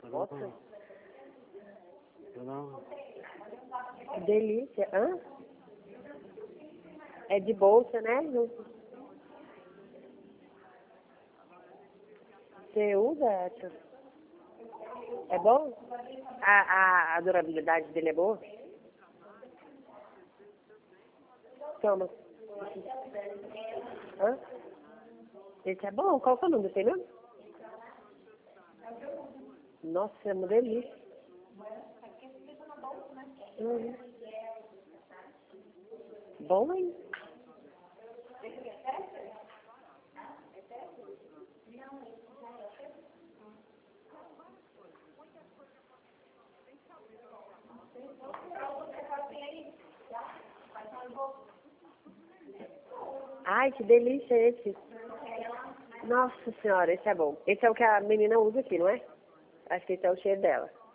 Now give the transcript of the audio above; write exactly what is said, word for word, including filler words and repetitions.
Nossa, Não. que delícia. Hã? É de bolsa, né? Você usa, tia? É bom? A, a, a durabilidade dele é boa? Toma. Hã? Esse é bom? Qual que é o nome desse aí mesmo? Nossa, é uma delícia. Uhum. Bom, hein? Ai, que delícia esse. Nossa senhora, esse é bom. Esse é o que a menina usa aqui, não é? Acho que esse é o cheiro dela.